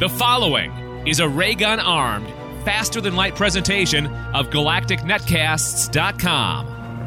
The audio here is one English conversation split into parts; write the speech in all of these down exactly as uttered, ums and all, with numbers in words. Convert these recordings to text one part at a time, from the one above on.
The following is a ray gun armed, faster than light presentation of galactic netcasts dot com.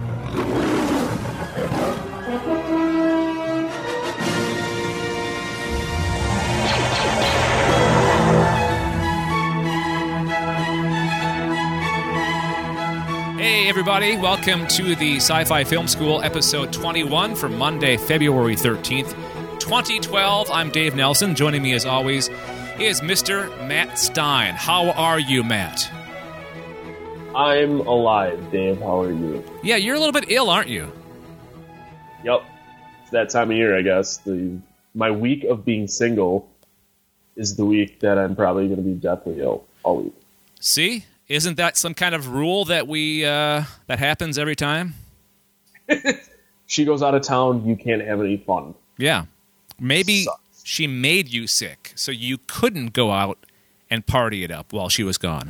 Hey everybody, welcome to the Sci-Fi Film School episode twenty-one for Monday, February thirteenth, twenty twelve. I'm Dave Nelson. Joining me as always is Mister Matt Stein. How are you, Matt? I'm alive, Dave. How are you? Yeah, you're a little bit ill, aren't you? Yep. It's that time of year, I guess. The my week of being single is the week that I'm probably going to be deathly ill all week. See? Isn't that some kind of rule that we uh, that happens every time? She goes out of town, you can't have any fun. Yeah. Maybe Sucks. She made you sick, so you couldn't go out and party it up while she was gone.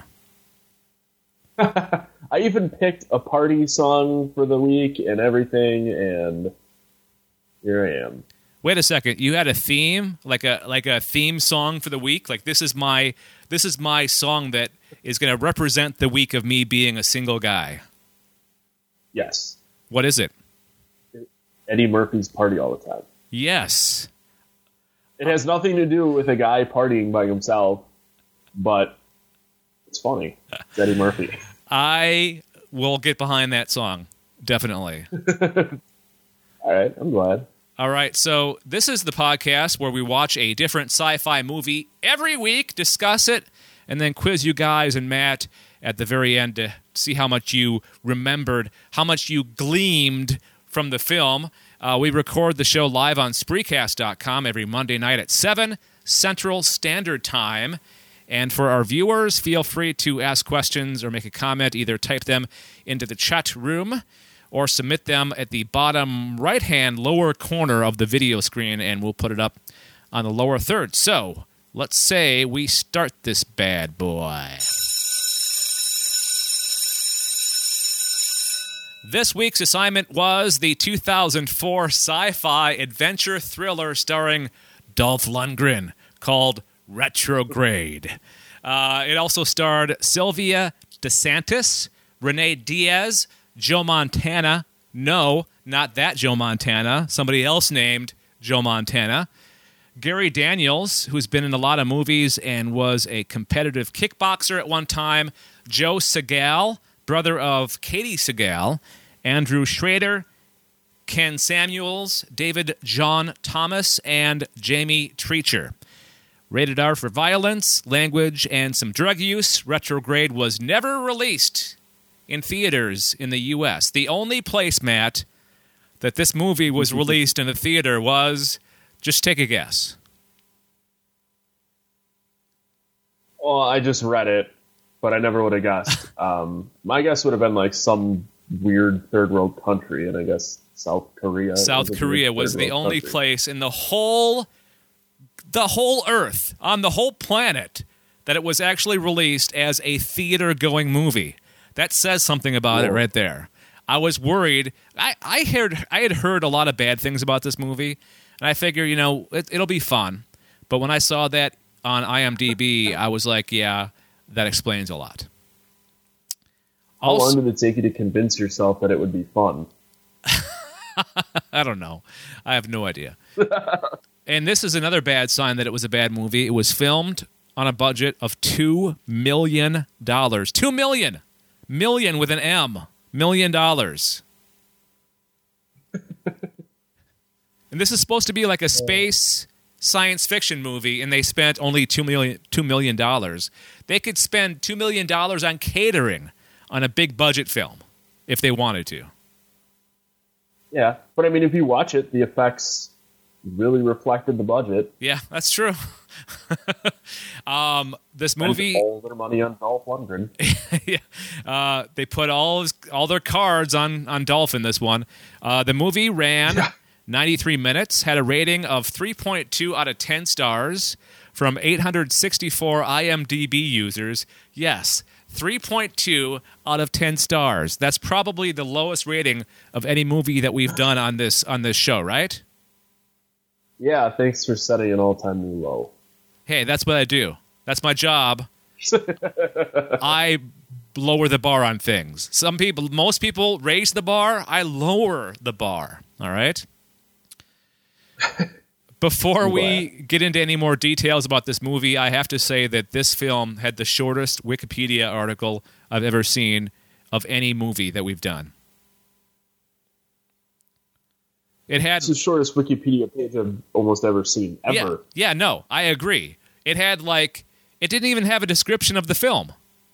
I even picked a party song for the week and everything, and here I am. Wait a second, you had a theme, like a like a theme song for the week? Like this is my this is my song that is going to represent the week of me being a single guy. Yes. What is it? Eddie Murphy's Party All the Time. Yes. It has nothing to do with a guy partying by himself, but it's funny. It's Eddie Murphy. I will get behind that song, definitely. All right, I'm glad. All right, so this is the podcast where we watch a different sci-fi movie every week, discuss it, and then quiz you guys and Matt at the very end to see how much you remembered, how much you gleamed from the film. Uh, we record the show live on Spreecast dot com every Monday night at seven Central Standard Time. And for our viewers, feel free to ask questions or make a comment. Either type them into the chat room or submit them at the bottom right-hand lower corner of the video screen, and we'll put it up on the lower third. So let's say we start this bad boy. This week's assignment was the two thousand four sci-fi adventure thriller starring Dolph Lundgren called Retrograde. Uh, it also starred Sylvia DeSantis, Renee Diaz, Joe Montana. No, not that Joe Montana. Somebody else named Joe Montana. Gary Daniels, who's been in a lot of movies and was a competitive kickboxer at one time. Joe Segal, brother of Katie Segal. Andrew Schrader, Ken Samuels, David John Thomas, and Jamie Treacher. Rated R for violence, language, and some drug use, Retrograde was never released in theaters in the U S. The only place, Matt, that this movie was released in a theater was, just take a guess. Well, I just read it, but I never would have guessed. Um, my guess would have been like some weird third world country, and I guess South Korea. South Korea was the only country. place in the whole, the whole Earth, on the whole planet, that it was actually released as a theater-going movie. That says something about Whoa. it right there. I was worried. I, I heard I had heard a lot of bad things about this movie, and I figure, you know, it, it'll be fun. But when I saw that on IMDb, I was like, yeah, that explains a lot. How Also, long did it take you to convince yourself that it would be fun? I don't know. I have no idea. And this is another bad sign that it was a bad movie. It was filmed on a budget of two million dollars. Two million! Million with an M. Million dollars. And this is supposed to be like a space science fiction movie, and they spent only two million dollars. two million dollars. They could spend two million dollars on catering on a big budget film if they wanted to. Yeah, but I mean, if you watch it, the effects really reflected the budget. Yeah, that's true. um, this movie, Spent all their money on Dolph Lundgren. yeah, uh, they put all his, all their cards on on Dolph in this one. Uh, the movie ran Yeah. ninety-three minutes, had a rating of three point two out of ten stars from eight hundred sixty-four IMDb users. Yes, three point two out of ten stars. That's probably the lowest rating of any movie that we've done on this on this show, right? Yeah, thanks for setting an all-time new low. Hey, that's what I do. That's my job. I lower the bar on things. Some people, most people raise the bar. I lower the bar. All right? Before we get into any more details about this movie, I have to say that this film had the shortest Wikipedia article I've ever seen of any movie that we've done. It had It's the shortest Wikipedia page I've almost ever seen, ever. Yeah, yeah, no, I agree. It had like it didn't even have a description of the film.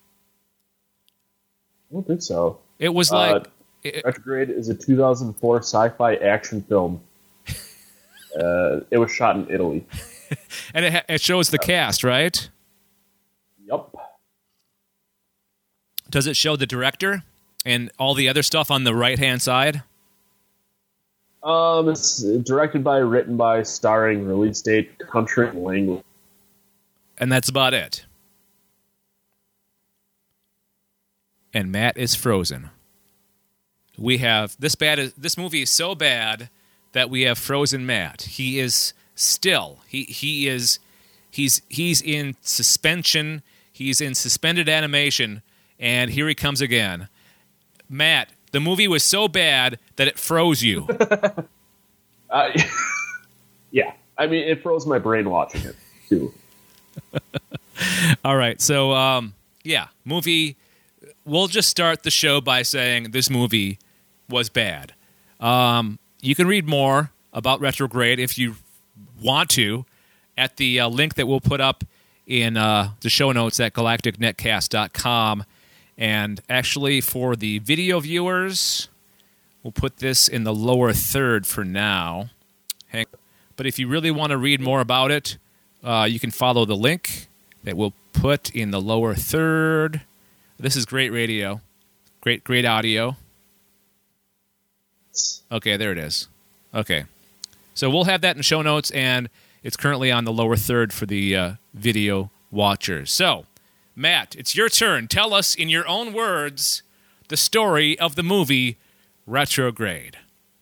I don't think so. It was like Uh, it, Retrograde is a two thousand four sci-fi action film. uh, it was shot in Italy. and it, ha- it shows the cast, right? Yup. Does it show the director and all the other stuff on the right-hand side? Um, it's directed by, written by, starring, release date, country, and language. And that's about it. And Matt is frozen. We have this bad. This movie is so bad that we have frozen Matt. He is still. He he is. He's he's in suspension. He's in suspended animation, and here he comes again. Matt, the movie was so bad that it froze you. Uh, yeah, I mean, it froze my brain watching it too. All right, so um, yeah, movie. We'll just start the show by saying this movie was bad. Um, you can read more about Retrograde if you want to at the uh, link that we'll put up in uh, the show notes at galactic netcast dot com. And actually, for the video viewers, we'll put this in the lower third for now. Hang- But if you really want to read more about it, uh, you can follow the link that we'll put in the lower third. This is great radio. Great, great audio. Okay, there it is. Okay. So we'll have that in the show notes, and it's currently on the lower third for the uh, video watchers. So, Matt, it's your turn. Tell us in your own words the story of the movie Retrograde.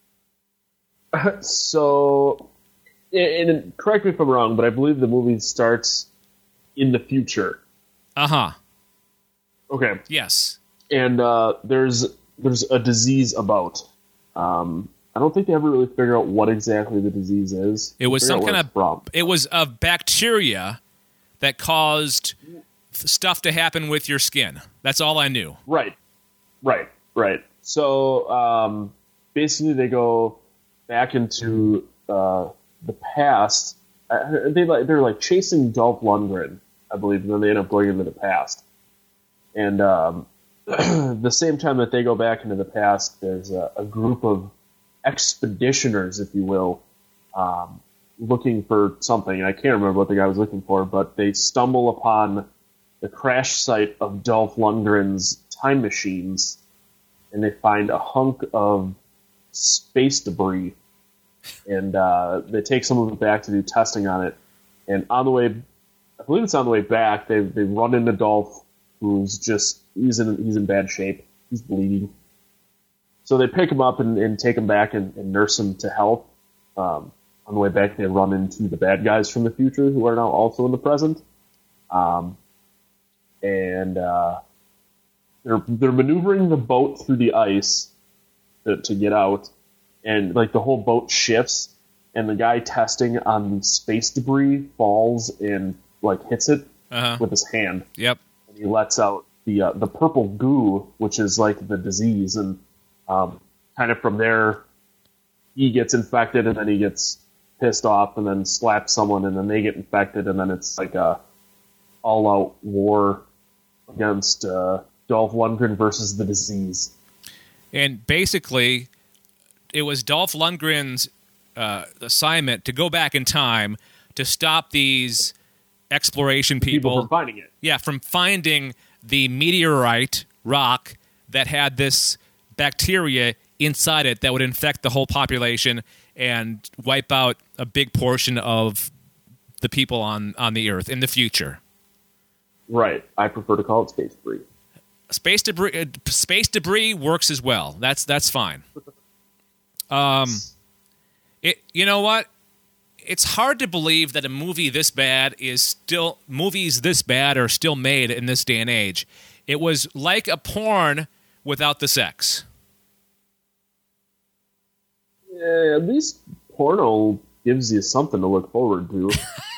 So, and, and correct me if I'm wrong, but I believe the movie starts in the future. Uh-huh. Okay. Yes. And uh, there's there's a disease about. Um, I don't think they ever really figure out what exactly the disease is. It was Figure some out where kind it's of from. it was a bacteria that caused stuff to happen with your skin. That's all I knew. Right, right, right. So um, basically, they go back into uh, the past. Uh, they like they're like chasing Dolph Lundgren, I believe, and then they end up going into the past. And um, the same time that they go back into the past, there's a, a group of expeditioners, if you will, um, looking for something. I can't remember what the guy was looking for, but they stumble upon the crash site of Dolph Lundgren's time machines, and they find a hunk of space debris. And uh, they take some of it back to do testing on it. And on the way, I believe it's on the way back, they they run into Dolph, who's just, he's in, he's in bad shape. He's bleeding. So they pick him up and, and take him back and, and nurse him to health. Um, on the way back, they run into the bad guys from the future who are now also in the present. Um, and uh, they're they're maneuvering the boat through the ice to, to get out. And like the whole boat shifts, and the guy testing on the space debris falls and like hits it Uh-huh. with his hand. Yep. And he lets out the uh, the purple goo, which is like the disease, and um, kind of from there, he gets infected, and then he gets pissed off, and then slaps someone, and then they get infected, and then it's like a all-out war against uh, Dolph Lundgren versus the disease. And basically, it was Dolph Lundgren's uh, assignment to go back in time to stop these exploration people, People from finding it. yeah, from finding the meteorite rock that had this bacteria inside it that would infect the whole population and wipe out a big portion of the people on, on the Earth in the future. Right. I prefer to call it space debris. Space debris, uh, space debris works as well. That's that's fine. Um, it you know what? it's hard to believe that a movie this bad is still movies this bad are still made in this day and age. It was like a porn without the sex. Yeah, at least porno gives you something to look forward to.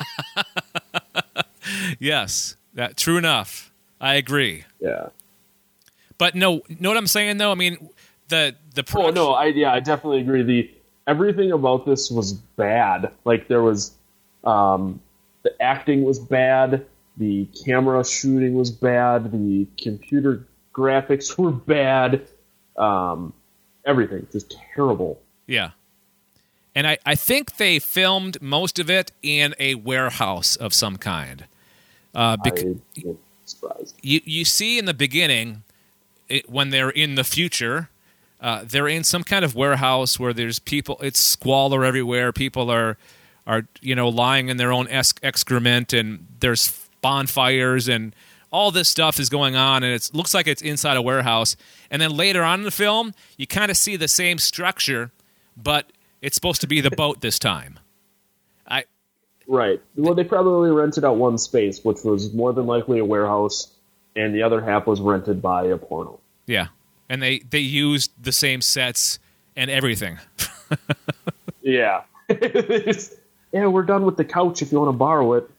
Yes, that true enough. I agree. Yeah. But no, know what I'm saying though? I mean, the the Oh no, I yeah, I definitely agree. The everything about this was bad. Like there was, um, the acting was bad. The camera shooting was bad. The computer graphics were bad. Um, everything just terrible. Yeah. And I, I think they filmed most of it in a warehouse of some kind. Uh, bec- I'm surprised. You you see in the beginning, it, when they're in the future, uh, they're in some kind of warehouse where there's people. It's squalor everywhere. People are are you know lying in their own ex- excrement, and there's bonfires and all this stuff is going on, and it looks like it's inside a warehouse. And then later on in the film, you kind of see the same structure, but it's supposed to be the boat this time. I Right. Well, they probably rented out one space, which was more than likely a warehouse, and the other half was rented by a porno. Yeah. And they, they used the same sets and everything. Yeah. Yeah, we're done with the couch if you want to borrow it.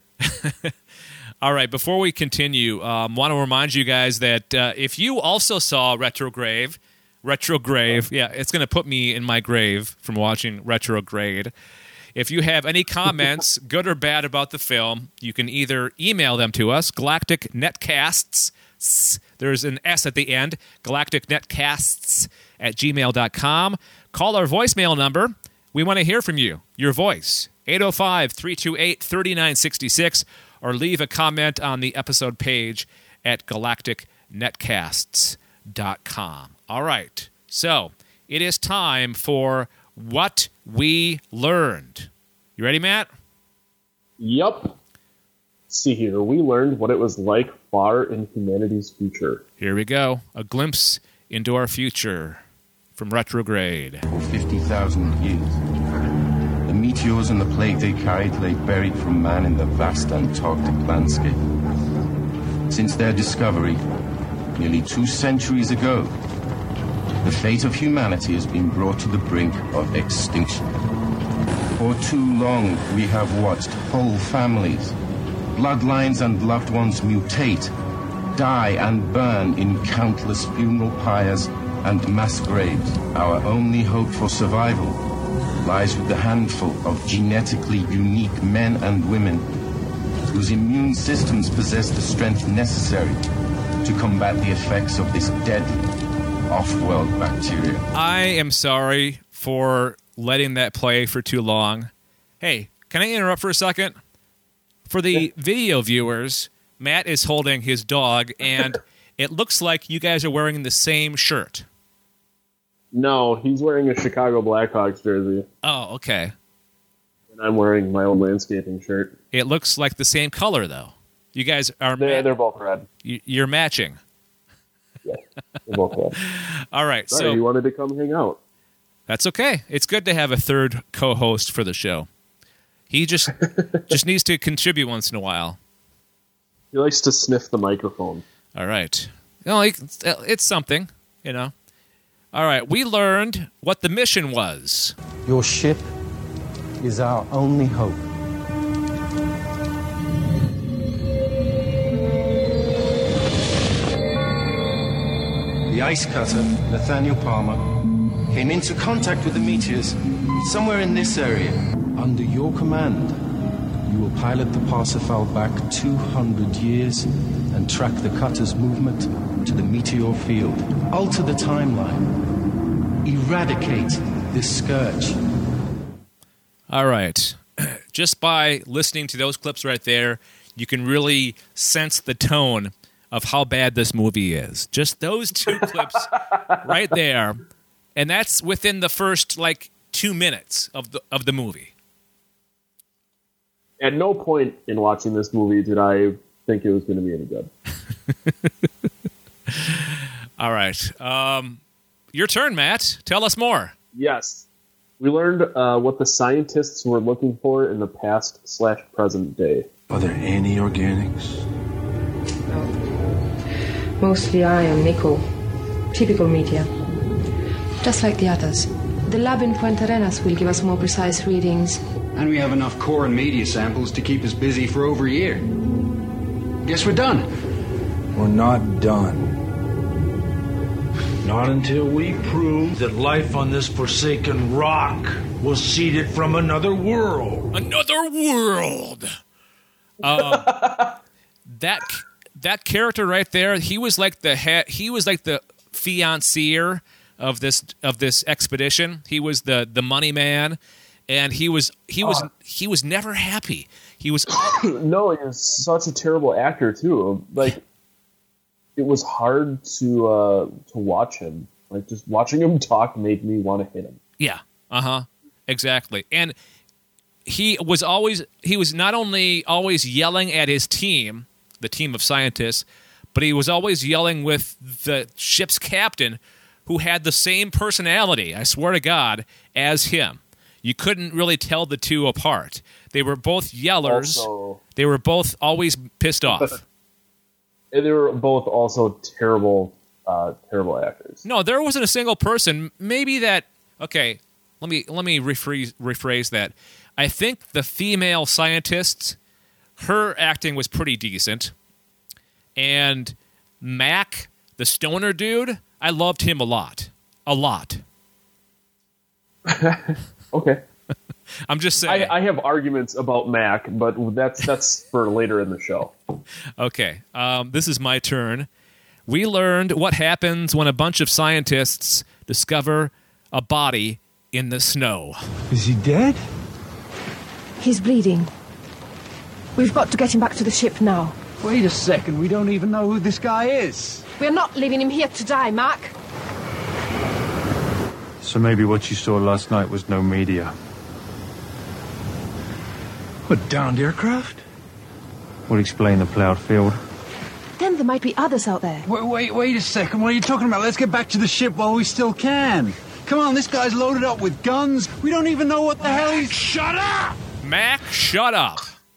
All right, before we continue, I um, want to remind you guys that uh, if you also saw Retrograde, Retrograde, yeah, it's going to put me in my grave from watching Retrograde. If you have any comments, good or bad, about the film, you can either email them to us, Galactic Netcasts, there's an S at the end, Galactic Netcasts at gmail dot com. Call our voicemail number. We want to hear from you, your voice, eight oh five, three two eight, three nine six six, or leave a comment on the episode page at galactic netcasts dot com. All right, so it is time for What We Learned. You ready, Matt? Yup. See here, we learned what it was like far in humanity's future. Here we go. A glimpse into our future from Retrograde. For fifty thousand years, the meteors and the plague they carried lay buried from man in the vast Antarctic landscape. Since their discovery, nearly two centuries ago, the fate of humanity has been brought to the brink of extinction. For too long, we have watched whole families, bloodlines and loved ones mutate, die and burn in countless funeral pyres and mass graves. Our only hope for survival lies with the handful of genetically unique men and women whose immune systems possess the strength necessary to combat the effects of this deadly off-world bacteria. I am sorry for letting that play for too long. Hey, can I interrupt for a second? For the video viewers, Matt is holding his dog, and it looks like you guys are wearing the same shirt. No, he's wearing a Chicago Blackhawks jersey, Oh, okay. and I'm wearing my own landscaping shirt. It looks like the same color, though. You guys are They're, ma- they're both red. you- you're matching. Yeah, they're both red. All right, Sorry, so you wanted to come hang out. that's okay. It's good to have a third co-host for the show. He just just needs to contribute once in a while. He likes to sniff the microphone. All right. You know, like, it's something, you know. All right, we learned what the mission was. Your ship is our only hope. The ice cutter, Nathaniel Palmer, came into contact with the meteors somewhere in this area. Under your command, you will pilot the Parsifal back two hundred years and track the cutter's movement to the meteor field. Alter the timeline. Eradicate this scourge. All right. Just by listening to those clips right there, you can really sense the tone of how bad this movie is. Just those two clips right there. And that's within the first, like, two minutes of the of the movie. At no point in watching this movie did I think it was going to be any good. All right. Um, your turn, Matt. Tell us more. Yes. We learned uh, what the scientists were looking for in the past slash present day. Are there any organics? No. Mostly iron, nickel. Typical media. Just like the others. The lab in Puente Arenas will give us more precise readings. And we have enough core and media samples to keep us busy for over a year. Guess we're done. We're not done. Not until we prove that life on this forsaken rock was seeded from another world. Another world. Um, that that character right there, he was like the ha- he was like the financier of this of this expedition. He was the the money man, and he was he was uh, he was never happy. He was no, he was such a terrible actor too. Like. It was hard to uh, to watch him. Like, just watching him talk made me want to hit him. Yeah, uh-huh, exactly. And he was always, he was not only always yelling at his team, the team of scientists, but he was always yelling with the ship's captain, who had the same personality, I swear to God, as him. You couldn't really tell the two apart. They were both yellers. Also, they were both always pissed off. They were both also terrible, uh, terrible actors. No, there wasn't a single person. Maybe that. Okay, let me let me rephrase rephrase that. I think the female scientist, her acting was pretty decent, and Mac, the stoner dude, I loved him a lot, a lot. Okay. I'm just saying. I, I have arguments about Mac, but that's that's for later in the show. Okay, um, this is my turn. We learned what happens when a bunch of scientists discover a body in the snow. Is he dead? He's bleeding. We've got to get him back to the ship now. Wait a second, we don't even know who this guy is. We're not leaving him here to die, Mac. So maybe what you saw last night was no media. What, downed aircraft? Would explain the ploughed field. Then there might be others out there. Wait, wait, wait a second. What are you talking about? Let's get back to the ship while we still can. Come on, this guy's loaded up with guns. We don't even know what the Mac, hell he's... Shut up! Mac, shut up.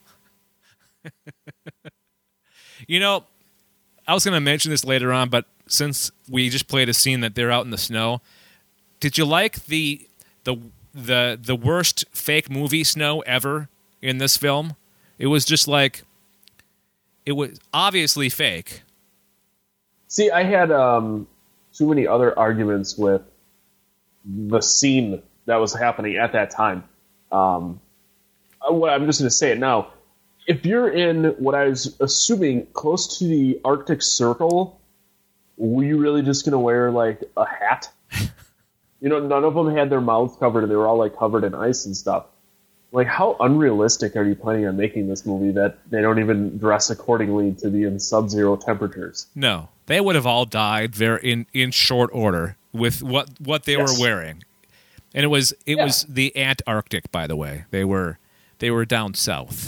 You know, I was going to mention this later on, but since we just played a scene that they're out in the snow, did you like the the the the worst fake movie snow ever in this film? It was just like, it was obviously fake. See, I had um, too many other arguments with the scene that was happening at that time. Um, what I'm just going to say it now. If you're in what I was assuming close to the Arctic Circle, were you really just going to wear like a hat? You know, none of them had their mouths covered, and they were all like covered in ice and stuff. Like, how unrealistic are you planning on making this movie that they don't even dress accordingly to be in sub-zero temperatures? No, they would have all died very in, in short order with what, what they yes. were wearing, and it was it yeah. was the Antarctic, by the way. They were they were down south.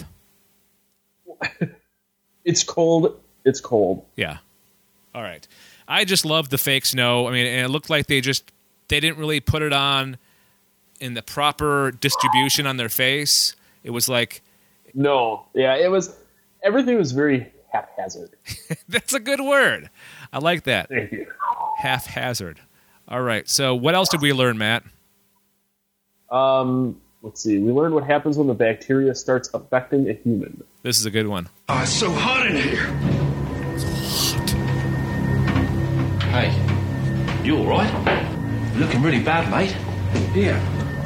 It's cold. It's cold. Yeah. All right. I just love the fake snow. I mean, and it looked like they just they didn't really put it on in the proper distribution on their face. It was like... No. Yeah, it was... Everything was very haphazard. That's a good word. I like that. Thank you. Haphazard. All right. So what else did we learn, Matt? Um, let's see. We learned what happens when the bacteria starts affecting a human. This is a good one. Oh, it's so hot in here. It's hot. Hey, you all right? You're looking really bad, mate. Here.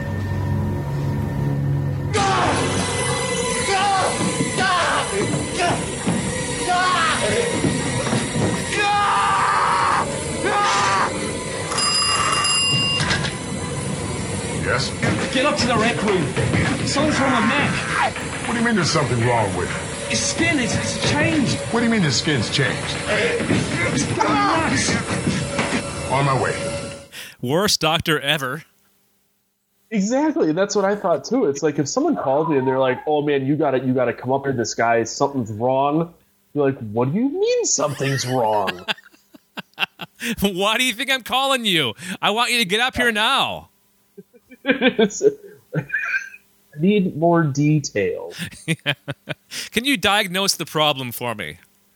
Yes? Get up to the rec room. Something's wrong with Mac. What do you mean there's something wrong with him? His skin, it's, it's changed. What do you mean his skin's changed? He's going nuts. On my way. Worst doctor ever. Exactly. That's what I thought too. It's like if someone called me and they're like, "Oh man, you got to you got to come up here, this guy, something's wrong." You're like, "What do you mean something's wrong?" Why do you think I'm calling you? I want you to get up here now. I need more detail. Yeah. Can you diagnose the problem for me?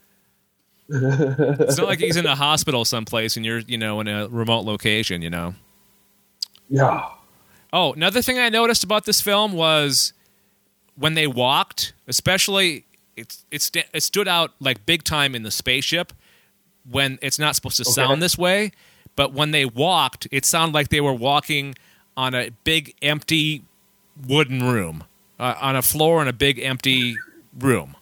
It's not like he's in a hospital someplace and you're, you know, in a remote location, you know? Yeah. Oh, another thing I noticed about this film was when they walked, especially, it, it, st- it stood out like big time in the spaceship when it's not supposed to Okay. sound this way, but when they walked, it sounded like they were walking on a big empty wooden room, uh, on a floor in a big empty room.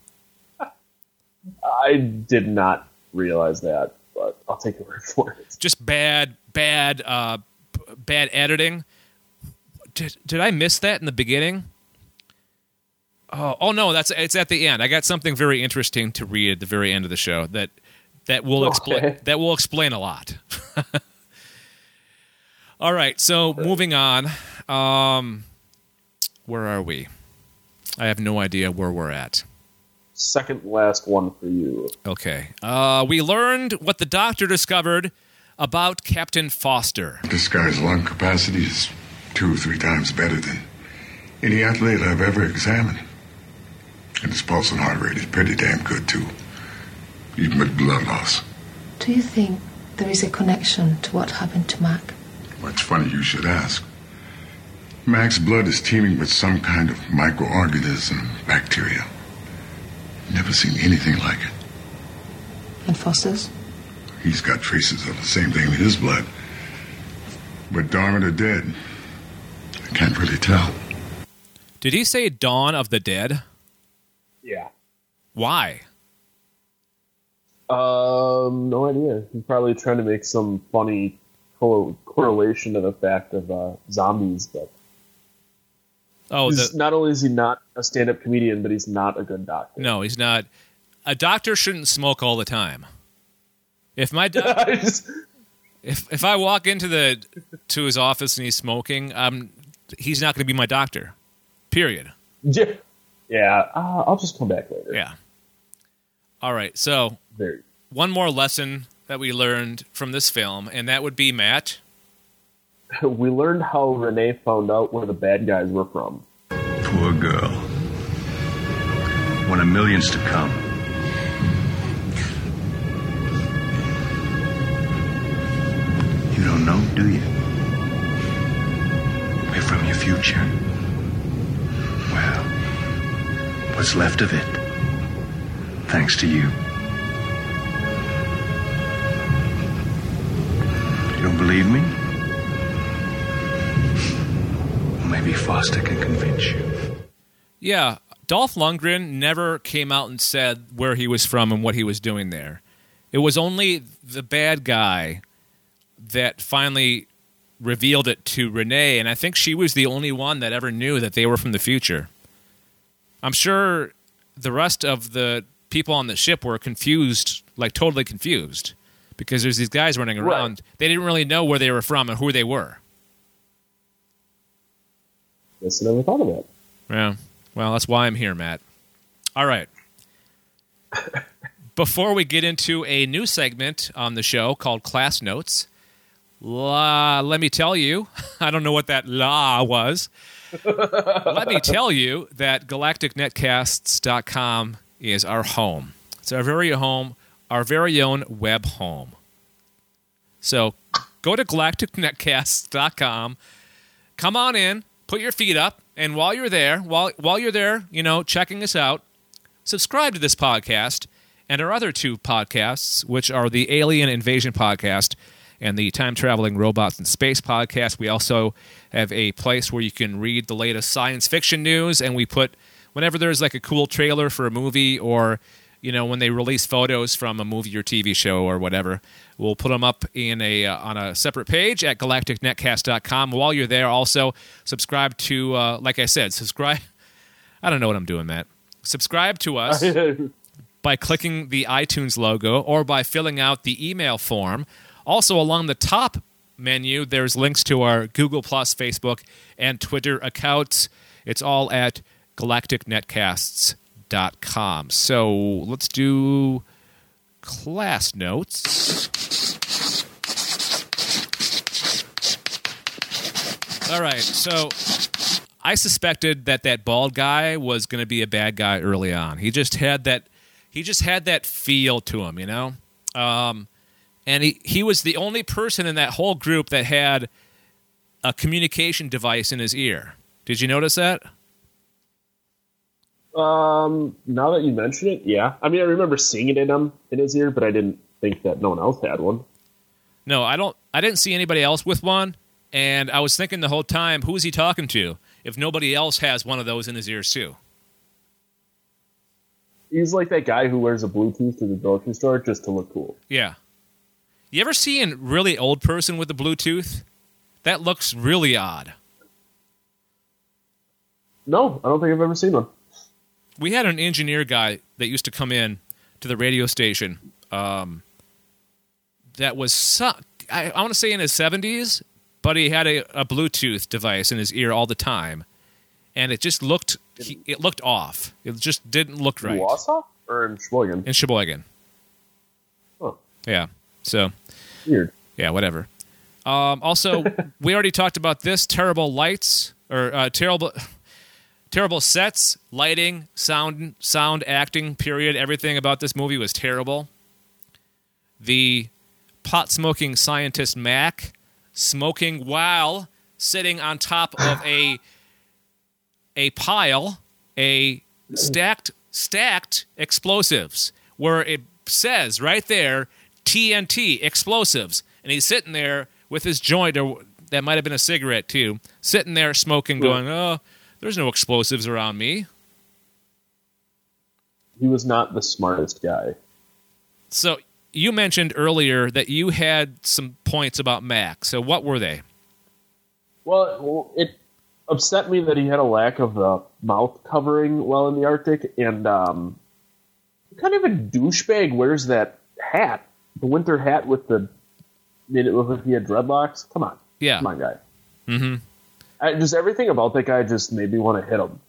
I did not realize that, but I'll take your word for it. Just bad, bad, uh, b- bad editing. Did, did I miss that in the beginning? Oh, oh no, that's it's at the end. I got something very interesting to read at the very end of the show that that will explain Okay. that will explain a lot. All right, so moving on. Um, where are we? I have no idea where we're at. Second last one for you. Okay. Uh, we learned what the doctor discovered about Captain Foster. This guy's lung capacity is two or three times better than any athlete I've ever examined. And his pulse and heart rate is pretty damn good, too. Even with blood loss. Do you think there is a connection to what happened to Mac? Well, it's funny you should ask. Mac's blood is teeming with some kind of microorganism, bacteria. Never seen anything like it. And Foster's? He's got traces of the same thing in his blood. But Dawn or dead, I can't really tell. Did he say Dawn of the Dead? Yeah. Why? Um, no idea. He's probably trying to make some funny co- correlation to the fact of uh, zombies, but Oh, he's, the, not only is he not a stand-up comedian, but he's not a good doctor. no, he's not. A doctor shouldn't smoke all the time. If my doc- I just- if if I walk into the to his office and he's smoking, um, he's not going to be my doctor. Period. yeah, yeah uh, I'll just come back later. Yeah. All right. So There. one more lesson that we learned from this film, and that would be, Matt. We learned how Renee found out where the bad guys were from. Poor girl. One of millions to come. You don't know, do you? We're from your future. Well, what's left of it? Thanks to you. You don't believe me? Maybe Foster can convince you. Yeah, Dolph Lundgren never came out and said where he was from and what he was doing there. It was only the bad guy that finally revealed it to Renee, and I think she was the only one that ever knew that they were from the future. I'm sure the rest of the people on the ship were confused, like totally confused, because there's these guys running around. Right. They didn't really know where they were from and who they were. Guess I never thought of that. Yeah. Well, that's why I'm here, Matt. All right. Before we get into a new segment on the show called Class Notes, la, let me tell you, I don't know what that la was. Let me tell you that galactic netcasts dot com is our home. It's our very home, our very own web home. So go to galactic netcasts dot com, come on in, put your feet up, and while you're there, while while you're there, you know, checking us out, subscribe to this podcast and our other two podcasts, which are the Alien Invasion podcast and the Time Traveling Robots in Space podcast. We also have a place where you can read the latest science fiction news, and we put, whenever there's like a cool trailer for a movie, or, you know, when they release photos from a movie or T V show or whatever, we'll put them up in a uh, on a separate page at galactic netcast dot com. While you're there, also subscribe to, uh, like I said, subscribe. I don't know what I'm doing, Matt. Subscribe to us by clicking the iTunes logo or by filling out the email form. Also, along the top menu, there's links to our Google Plus, Facebook, and Twitter accounts. It's all at galactic netcasts dot com. So let's do class notes. All right, so I suspected that that bald guy was going to be a bad guy early on. He just had that. He just had that feel to him, you know. Um, and he he was the only person in that whole group that had a communication device in his ear. Did you notice that? Um, now that you mention it, yeah. I mean, I remember seeing it in him in his ear, but I didn't think that no one else had one. No, I don't. I didn't see anybody else with one, and I was thinking the whole time, who is he talking to? If nobody else has one of those in his ears too. He's like that guy who wears a Bluetooth to the grocery store just to look cool. Yeah. You ever see a really old person with a Bluetooth? That looks really odd. No, I don't think I've ever seen one. We had an engineer guy that used to come in to the radio station um, that was, su- I, I want to say in his seventies, but he had a, a Bluetooth device in his ear all the time, and it just looked he, it looked off. It just didn't look right. In Wausau or in Sheboygan? In Sheboygan. Oh. Yeah, so. Weird. Yeah, whatever. Um, also, we already talked about this, terrible lights, or uh, terrible... Terrible sets, lighting, sound, sound acting, period. Everything about this movie was terrible. The pot-smoking scientist Mac smoking while sitting on top of a a pile, a stacked stacked explosives, where it says right there T N T explosives, and he's sitting there with his joint, or that might have been a cigarette too, sitting there smoking, going, oh. There's no explosives around me. He was not the smartest guy. So you mentioned earlier that you had some points about Mac. So what were they? Well, it upset me that he had a lack of uh, mouth covering while in the Arctic, and um, what kind of a douchebag wears that hat? The winter hat with the made it look like he had dreadlocks? Come on. Yeah. Come on, guy. Mm-hmm. I, just everything about that guy just made me want to hit him.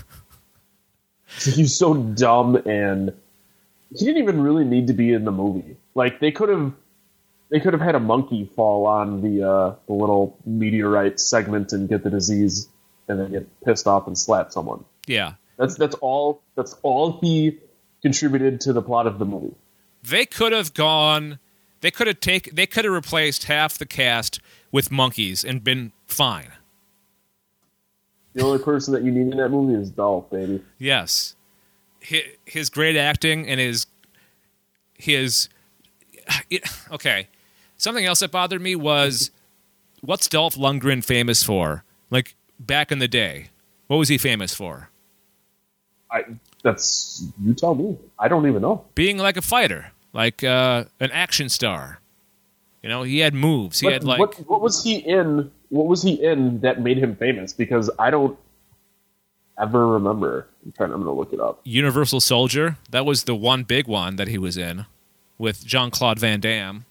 He's so dumb, and he didn't even really need to be in the movie. Like they could have, they could have had a monkey fall on the uh, the little meteorite segment and get the disease, and then get pissed off and slap someone. Yeah, that's that's all. That's all he contributed to the plot of the movie. They could have gone. They could have take. They could have replaced half the cast with monkeys and been fine. The only person that you need in that movie is Dolph, baby. Yes. His, his great acting and his... his it, okay. Something else that bothered me was, what's Dolph Lundgren famous for? Like, back in the day. What was he famous for? I That's... You tell me. I don't even know. Being like a fighter. Like uh, an action star. You know, he had moves. He what, had like... What, what was he in... What was he in that made him famous? Because I don't ever remember. I'm trying. I'm going to look it up. Universal Soldier. That was the one big one that he was in with Jean-Claude Van Damme.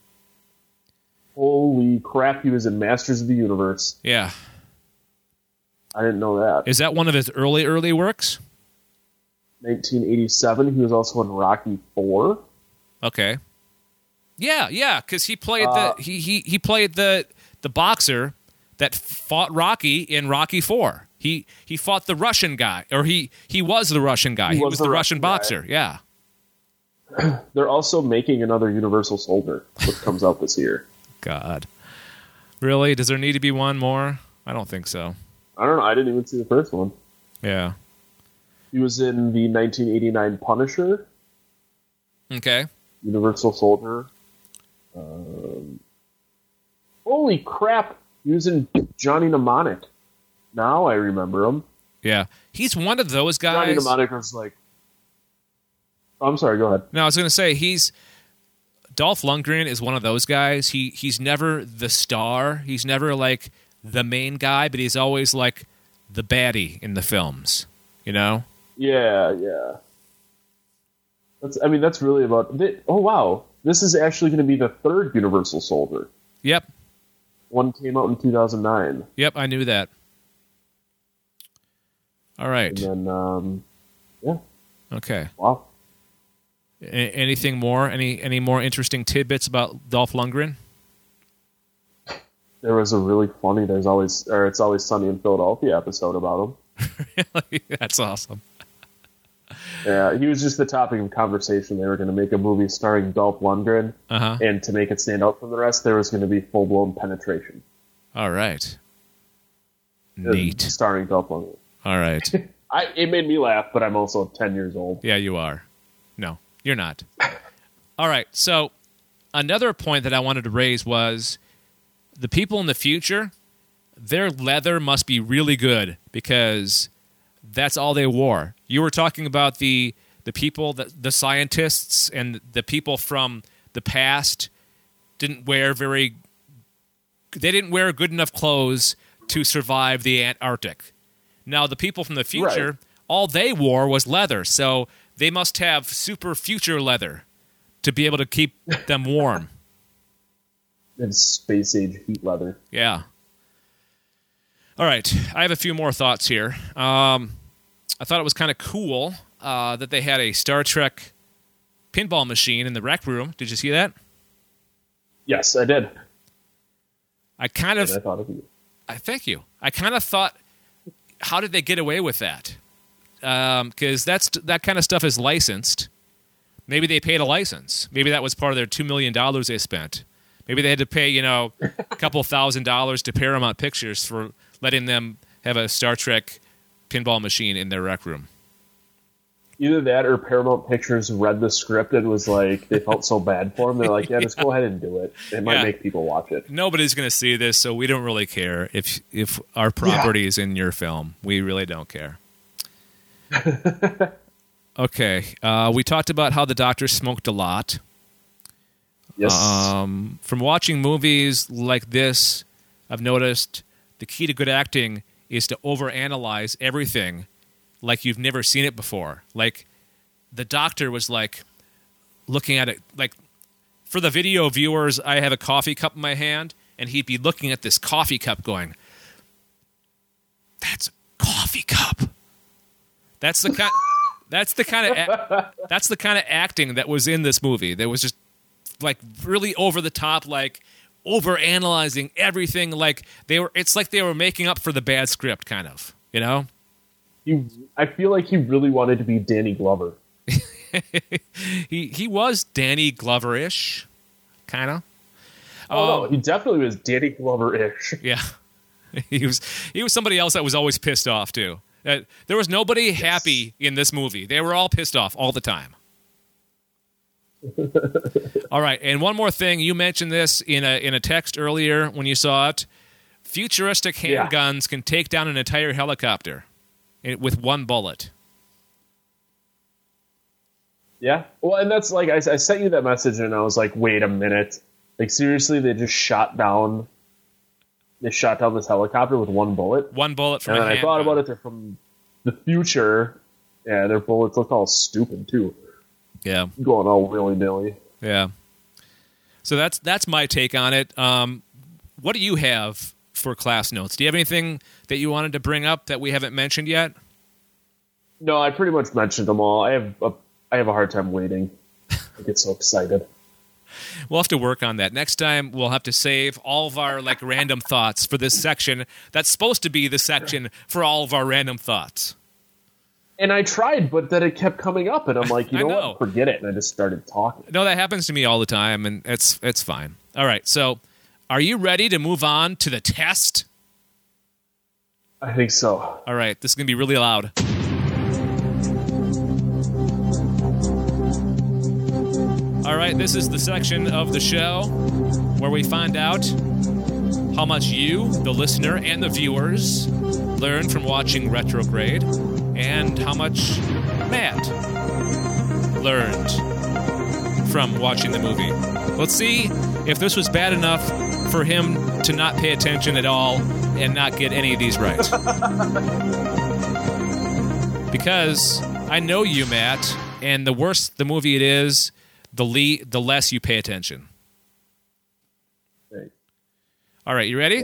Holy crap! He was in Masters of the Universe. Yeah. I didn't know that. Is that one of his early, early works? nineteen eighty-seven. He was also in Rocky four. Okay. Yeah, yeah, because he played uh, the he, he he played the the boxer that fought Rocky in Rocky four. He he fought the Russian guy, or he, he was the Russian guy. He, he was, was the, the Russian, Russian boxer, yeah. They're also making another Universal Soldier, which comes out this year. God. Really? Does there need to be one more? I don't think so. I don't know. I didn't even see the first one. Yeah. He was in the nineteen eighty-nine Punisher. Okay. Universal Soldier. Um, holy crap! He was in Johnny Mnemonic. Now I remember him. Yeah. He's one of those guys. Johnny Mnemonic was like... Oh, I'm sorry, go ahead. No, I was going to say, he's... Dolph Lundgren is one of those guys. He He's never the star. He's never, like, the main guy, but he's always, like, the baddie in the films. You know? Yeah, yeah. That's. I mean, that's really about... They, oh, wow. This is actually going to be the third Universal Soldier. Yep. One came out in two thousand nine. Yep, I knew that. All right. And then, um, yeah. Okay. Wow. A- anything more? Any any more interesting tidbits about Dolph Lundgren? there was a really funny There's Always or It's Always Sunny in Philadelphia episode about him. Really? That's awesome. Yeah, he was just the topic of conversation. They were going to make a movie starring Dolph Lundgren, uh-huh. and to make it stand out from the rest, there was going to be full-blown penetration. All right. Neat. Starring Dolph Lundgren. All right. I, it made me laugh, but I'm also ten years old. Yeah, you are. No, you're not. All right, so another point that I wanted to raise was the people in the future, their leather must be really good because that's all they wore. You were talking about the the people, the, the scientists and the people from the past didn't wear very... They didn't wear good enough clothes to survive the Antarctic. Now, the people from the future, right. all they wore was leather, so they must have super future leather to be able to keep them warm. And space-age heat leather. Yeah. All right, I have a few more thoughts here. Um, I thought it was kind of cool uh, that they had a Star Trek pinball machine in the rec room. Did you see that? Yes, I did. I kind of... And I thought of you. I thank you. I kind of thought, how did they get away with that? Because um, that's that kind of stuff is licensed. Maybe they paid a license. Maybe that was part of their two million dollars they spent. Maybe they had to pay, you know, a couple thousand dollars to Paramount Pictures for letting them have a Star Trek pinball machine in their rec room. Either that or Paramount Pictures read the script and was like, they felt so bad for him. They're like, yeah, just go ahead and do it. It might yeah. make people watch it. Nobody's going to see this, so we don't really care if if our property is yeah. in your film. We really don't care. Okay. Uh, we talked about how the Doctor smoked a lot. Yes. Um, from watching movies like this, I've noticed the key to good acting is to overanalyze everything like you've never seen it before. Like, the Doctor was, like, looking at it. Like, for the video viewers, I have a coffee cup in my hand, and he'd be looking at this coffee cup going, that's a coffee cup. That's the kind... That's the kind of that's the kind of acting that was in this movie. That was just like really over the top, like over analyzing everything. Like they were, it's like they were making up for the bad script, kind of. You know, he. I feel like he really wanted to be Danny Glover. he he was Danny Glover-ish, kind of. Oh um, no, he definitely was Danny Glover-ish. Yeah, he was. He was somebody else that was always pissed off too. Uh, there was nobody yes. happy in this movie. They were all pissed off all the time. All right, and one more thing. You mentioned this in a in a text earlier when you saw it. Futuristic handguns yeah. can take down an entire helicopter with one bullet. Yeah. Well, and that's like, I, I sent you that message and I was like, wait a minute. Like, seriously, they just shot down... They shot down this helicopter with one bullet. One bullet from and a then I thought about it. They're from the future. Yeah, their bullets look all stupid too. Yeah, going all willy nilly. Yeah. So that's that's my take on it. Um, what do you have for class notes? Do you have anything that you wanted to bring up that we haven't mentioned yet? No, I pretty much mentioned them all. I have a I have a hard time waiting. I get so excited. We'll have to work on that. Next time, we'll have to save all of our like random thoughts for this section. That's supposed to be the section for all of our random thoughts. And I tried, but then it kept coming up, and I'm like, you know, know what? Forget it. And I just started talking. No, that happens to me all the time, and it's it's fine. All right, so are you ready to move on to the test? I think so. All right, this is going to be really loud. All right, this is the section of the show where we find out how much you, the listener, and the viewers learned from watching Retrograde, and how much Matt learned from watching the movie. Let's see if this was bad enough for him to not pay attention at all and not get any of these right. Because I know you, Matt, and the worse the movie it is, the le- the less you pay attention. Thanks. All right, you ready?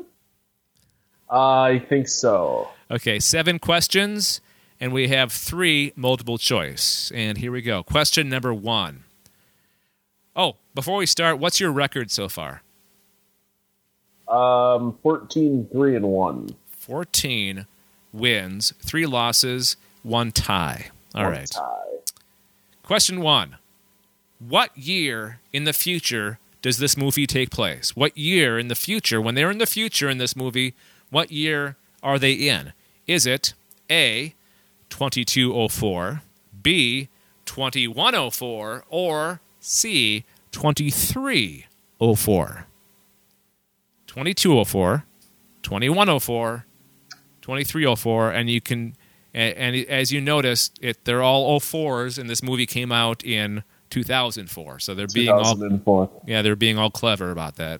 I think so. Okay, seven questions, and we have three multiple choice. And here we go. Question number one. Oh, before we start, what's your record so far? Um, fourteen, three, and one. fourteen wins, three losses, one tie. All one right. Tie. Question one. What year in the future does this movie take place? What year in the future, when they're in the future in this movie, what year are they in? Is it A, twenty-two oh four, B, twenty-one oh four, or C, twenty-three oh four? twenty-two oh four, twenty-one oh four, twenty-three oh four, and you can, and, and as you notice, it they're all oh fours, and this movie came out in two thousand four, so they're being all yeah, they're being all clever about that.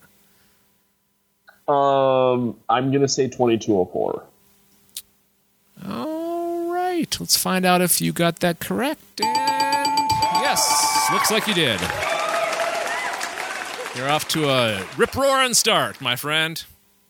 Um, I'm gonna say twenty-two oh four. All right, let's find out if you got that correct. And yes, looks like you did. You're off to a rip-roaring start, my friend.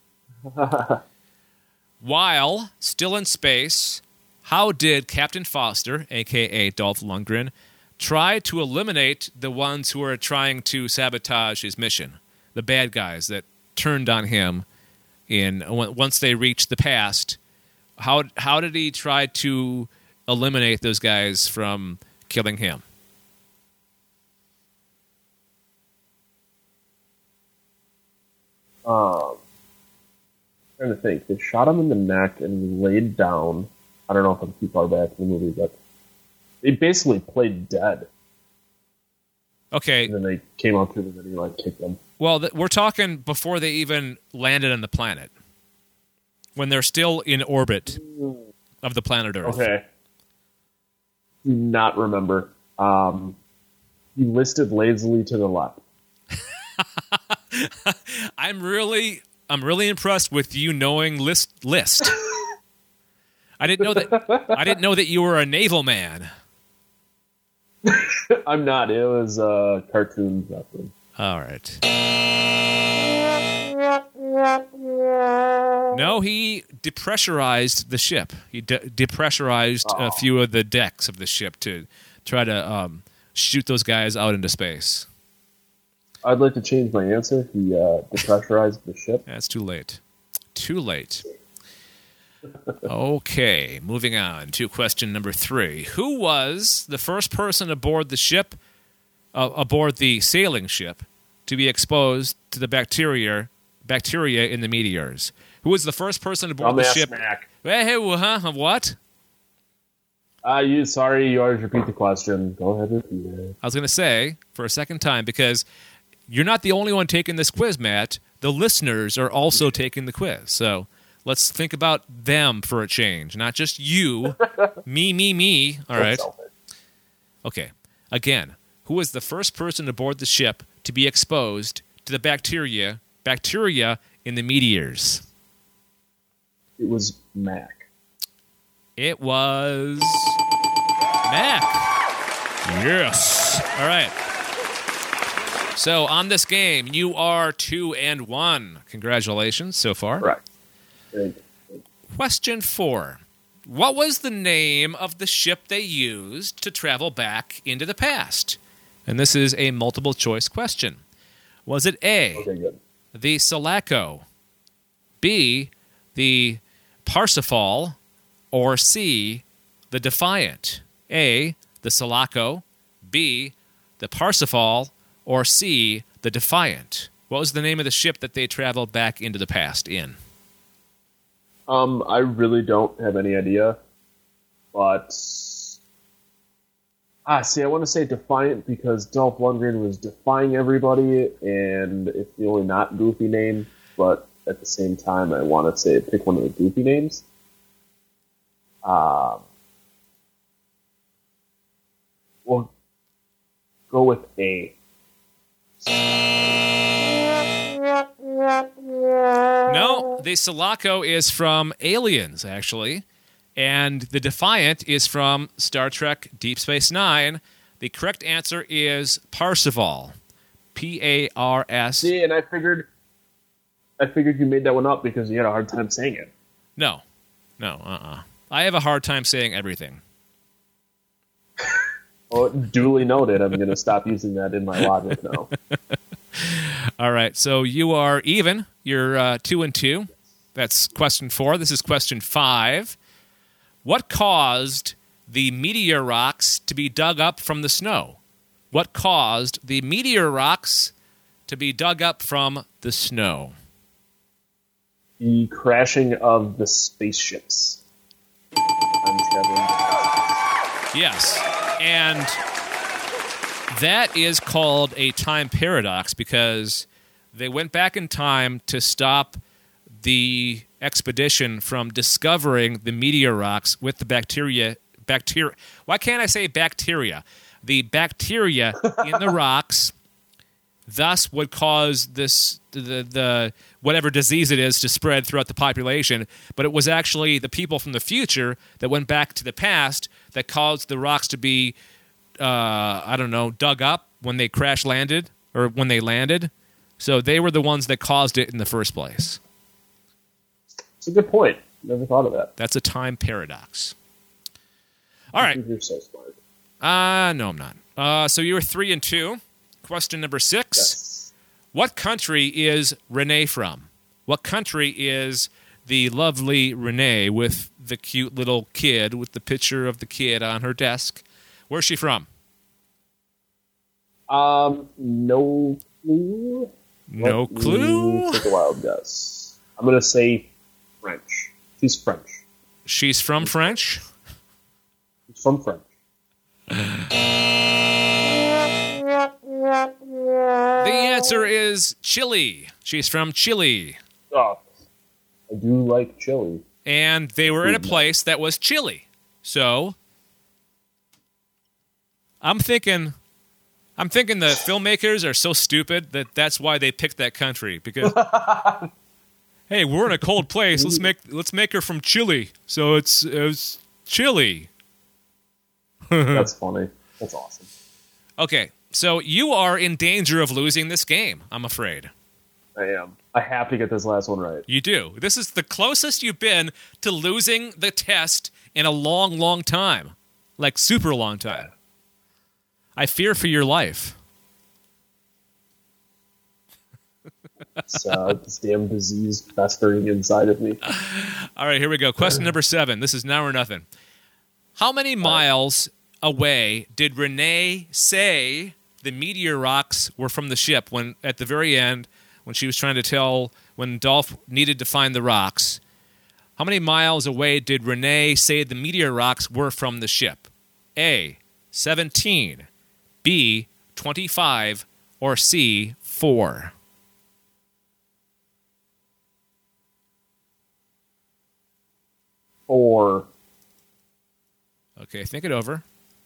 While still in space, how did Captain Foster, a k a. Dolph Lundgren, try to eliminate the ones who were trying to sabotage his mission? The bad guys that turned on him in once they reached the past. How how did he try to eliminate those guys from killing him? Um, I'm trying to think. They shot him in the neck and he laid down. I don't know if I'm too far back in the movie, but they basically played dead. Okay. And then they came up to him and he like kicked them. Well, th- we're talking before they even landed on the planet. When they're still in orbit of the planet Earth. Okay. Do not remember. Um, he listed lazily to the left. I'm really, I'm really impressed with you knowing list list. I didn't know that. I didn't know that you were a naval man. I'm not. It was uh, cartoon reference. All right. No, he depressurized the ship. He de- depressurized oh. a few of the decks of the ship to try to um, shoot those guys out into space. I'd like to change my answer. He uh, depressurized the ship. That's too late. Too late. Okay, moving on to question number three. Who was the first person aboard the ship, uh, aboard the sailing ship, to be exposed to the bacteria bacteria in the meteors? Who was the first person aboard Dumbass the ship? Mac. Hey, hey, huh? What? Uh, you, sorry, you always repeat the question. Go ahead and repeat it. I was going to say, for a second time, because you're not the only one taking this quiz, Matt. The listeners are also taking the quiz. So let's think about them for a change, not just you. me, me, me. All right. Okay. Again, who was the first person aboard the ship to be exposed to the bacteria bacteria in the meteors? It was Mac. It was Mac. Yes. All right. So on this game, you are two and one. Congratulations so far. Right. Thank you. Thank you. Question four. What was the name of the ship they used to travel back into the past? And this is a multiple choice question. Was it A, okay, good. the Sulaco, B, the Parsifal, or C, the Defiant? A, the Sulaco, B, the Parsifal, or C, the Defiant? What was the name of the ship that they traveled back into the past in? Um, I really don't have any idea, but ah, see, I want to say Defiant because Dolph Lundgren was defying everybody, and it's the only not goofy name. But at the same time, I want to say pick one of the goofy names. Um, we'll go with A. No, the Sulaco is from Aliens, actually. And the Defiant is from Star Trek Deep Space Nine. The correct answer is Parsifal. P A R S. See, and I figured I figured you made that one up because you had a hard time saying it. No. No, uh-uh. I have a hard time saying everything. Well, duly noted. I'm going to stop using that in my logic now. All right, so you are even. You're uh, two and two. That's question four. This is question five. What caused the meteor rocks to be dug up from the snow? What caused the meteor rocks to be dug up from the snow? The crashing of the spaceships. I'm Trevor. Yes, and that is called a time paradox because they went back in time to stop the expedition from discovering the meteor rocks with the bacteria. Bacteria. Why can't I say bacteria? The bacteria in the rocks, thus would cause this the, the whatever disease it is to spread throughout the population. But it was actually the people from the future that went back to the past that caused the rocks to be, uh, I don't know, dug up when they crash landed or when they landed. So they were the ones that caused it in the first place. It's a good point. Never thought of that. That's a time paradox. All right. You're so smart. Uh, no, I'm not. Uh, so you were three and two. Question number six. Yes. What country is Renee from? What country is the lovely Renee with the cute little kid with the picture of the kid on her desk? Where's she from? Um, no clue. No Let clue? me take a wild guess. I'm going to say French. She's French. She's from French? She's from French. The answer is Chile. She's from Chile. Oh, I do like chili. And they were in a place that was chilly. So I'm thinking I'm thinking the filmmakers are so stupid that that's why they picked that country because hey, we're in a cold place. Let's make let's make her from Chile. So it's it's chilly. That's funny. That's awesome. Okay, so you are in danger of losing this game, I'm afraid. I am. I have to get this last one right. You do. This is the closest you've been to losing the test in a long, long time. Like, super long time. I fear for your life. It's, uh, this damn disease festering inside of me. All right, here we go. Question number seven. This is now or nothing. How many miles away did Renee say the meteor rocks were from the ship when, at the very end, when she was trying to tell, when Dolph needed to find the rocks, how many miles away did Renee say the meteor rocks were from the ship? A, seventeen, B, twenty-five, or C, four? Four. Okay, think it over.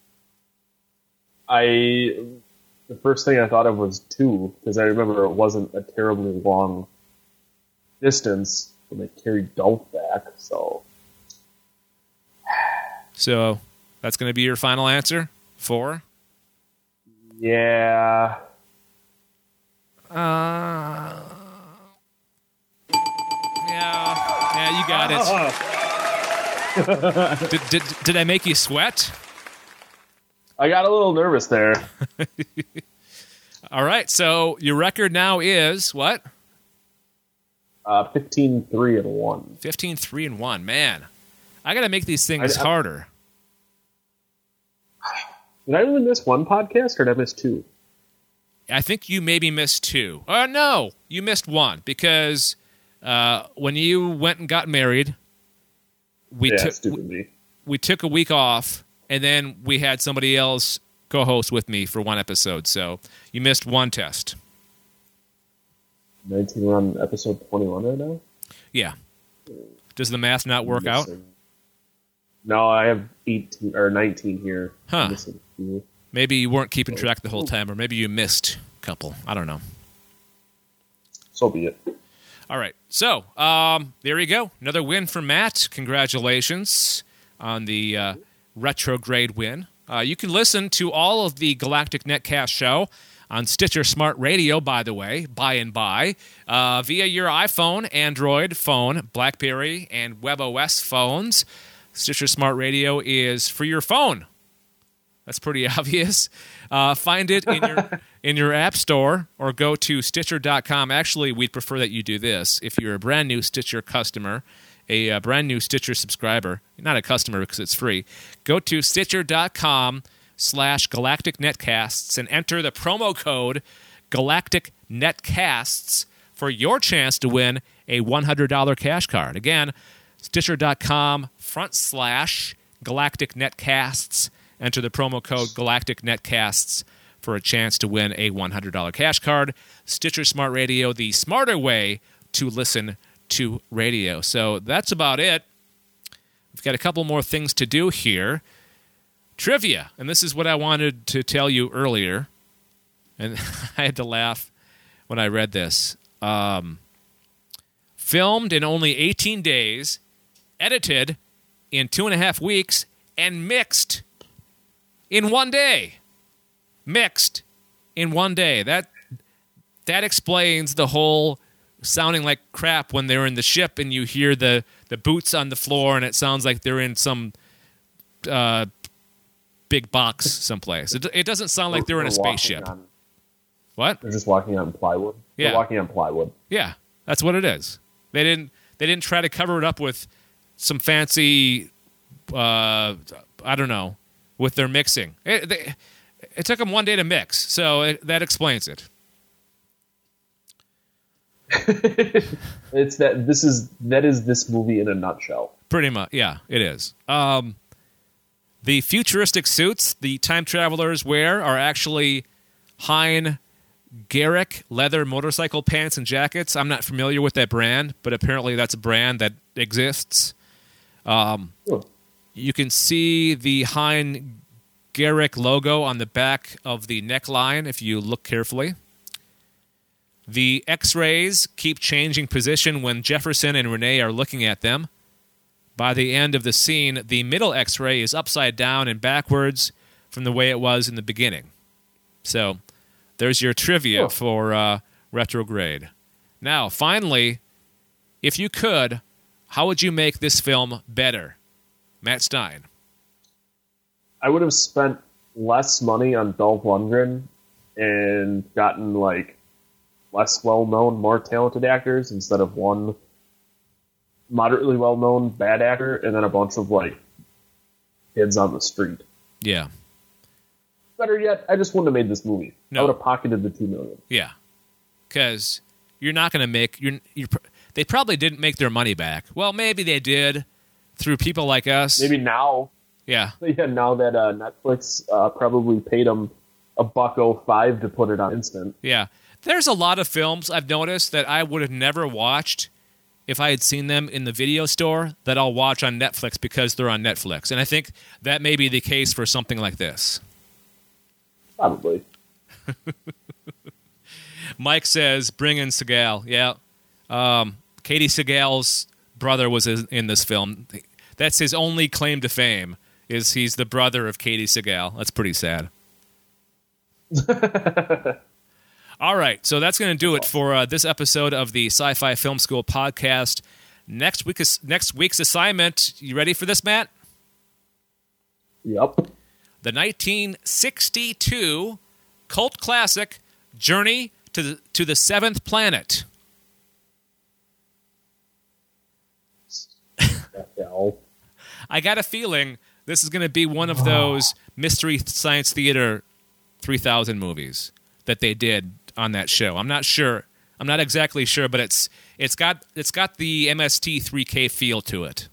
I... The first thing I thought of was two, because I remember it wasn't a terribly long distance when they carried Dolph back, so... So, that's going to be your final answer? Four? Yeah. Uh... Yeah, yeah, you got it. did, did, did I make you sweat? I got a little nervous there. All right, so your record now is what? Uh, fifteen three and one. fifteen three and one. Man, I got to make these things I, I, harder. Did I only miss one podcast, or did I miss two? I think you maybe missed two. Oh, no, you missed one, because uh, when you went and got married, we, yeah, took, stupid we, me. we took a week off, and then we had somebody else co-host with me for one episode, so you missed one test. nineteen, we're on episode twenty-one right now? Yeah. Does the math not work out? No, I have eighteen or nineteen here. Huh. Maybe you weren't keeping track the whole time, or maybe you missed a couple. I don't know. So be it. All right. So, um, there you go. Another win for Matt. Congratulations on the uh, retrograde win. Uh, you can listen to all of the Galactic Netcast show on Stitcher Smart Radio, by the way, by and by, uh, via your iPhone, Android phone, BlackBerry, and WebOS phones. Stitcher Smart Radio is for your phone. That's pretty obvious. Uh, find it in your in your app store or go to Stitcher dot com. Actually, we'd prefer that you do this. If you're a brand new Stitcher customer, a, a brand new Stitcher subscriber, not a customer because it's free, go to Stitcher dot com slash Galactic Netcasts and enter the promo code Galactic Netcasts for your chance to win a one hundred dollars cash card. Again, Stitcher dot com front slash Galactic Netcasts. Enter the promo code Galactic Netcasts for a chance to win a one hundred dollars cash card. Stitcher Smart Radio, the smarter way to listen to radio. So that's about it. We've got a couple more things to do here. Trivia, and this is what I wanted to tell you earlier, and I had to laugh when I read this. Um, filmed in only eighteen days, edited in two and a half weeks, and mixed in one day. Mixed in one day. That that explains the whole sounding like crap when they're in the ship and you hear the, the boots on the floor and it sounds like they're in some uh, big box someplace. It, it doesn't sound like they're in a spaceship. On, what? They're just walking on plywood. Yeah. They're walking on plywood. Yeah, that's what it is. They didn't they didn't try to cover it up with some fancy, uh, I don't know, with their mixing. It, they, it took them one day to mix, so it, that explains it. It's that this is that is this movie in a nutshell. Pretty much, yeah, it is. Um, the futuristic suits the time travelers wear are actually Hein Garrick leather motorcycle pants and jackets. I'm not familiar with that brand, but apparently that's a brand that exists. Um, oh. You can see the Hein Garrick logo on the back of the neckline if you look carefully. The X-rays keep changing position when Jefferson and Renee are looking at them. By the end of the scene, the middle X-ray is upside down and backwards from the way it was in the beginning. So there's your trivia oh. for uh, Retrograde. Now, finally, if you could, how would you make this film better? Matt Stein. I would have spent less money on Dolph Lundgren and gotten, like, less well-known, more talented actors instead of one moderately well-known bad actor and then a bunch of, like, kids on the street. Yeah. Better yet, I just wouldn't have made this movie. No. I would have pocketed the two million dollars. Yeah. Because you're not going to make... You're, you're, they probably didn't make their money back. Well, maybe they did through people like us. Maybe now. Yeah. Yeah, now that uh, Netflix uh, probably paid them a buck oh five to put it on instant. Yeah. There's a lot of films I've noticed that I would have never watched if I had seen them in the video store that I'll watch on Netflix because they're on Netflix. And I think that may be the case for something like this. Probably. Mike says, bring in Seagal. Yeah. Um, Katie Seagal's brother was in this film. That's his only claim to fame, is he's the brother of Katie Seagal. That's pretty sad. All right, so that's going to do it for uh, this episode of the Sci-Fi Film School podcast. Next week is, next week's assignment, you ready for this, Matt? Yep. The nineteen sixty-two cult classic, Journey to the, to the Seventh Planet. I got a feeling this is going to be one of those Mystery Science Theater three thousand movies that they did on that show. I'm not sure. I'm not exactly sure, but it's it's got it's got the M S T three K feel to it.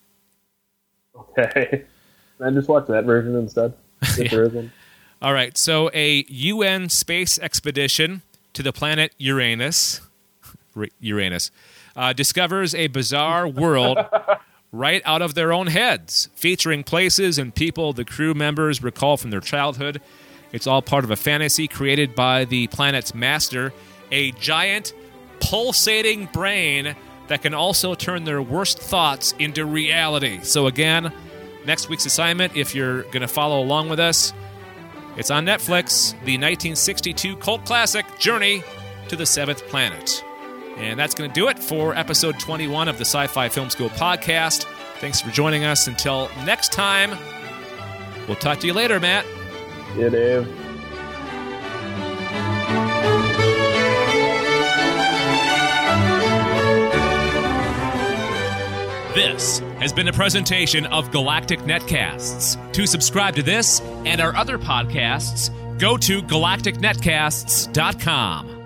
Okay. I just watch that version instead. If Yeah. there is one. All right, so a U N space expedition to the planet Uranus, Uranus, uh, discovers a bizarre world right out of their own heads, featuring places and people the crew members recall from their childhood. It's all part of a fantasy created by the planet's master, a giant, pulsating brain that can also turn their worst thoughts into reality. So again, next week's assignment, if you're going to follow along with us, it's on Netflix, the nineteen sixty-two cult classic, Journey to the Seventh Planet. And that's going to do it for episode twenty-one of the Sci-Fi Film School podcast. Thanks for joining us. Until next time, we'll talk to you later, Matt. Yeah, Dave. This has been a presentation of Galactic Netcasts. To subscribe to this and our other podcasts, go to galactic netcasts dot com.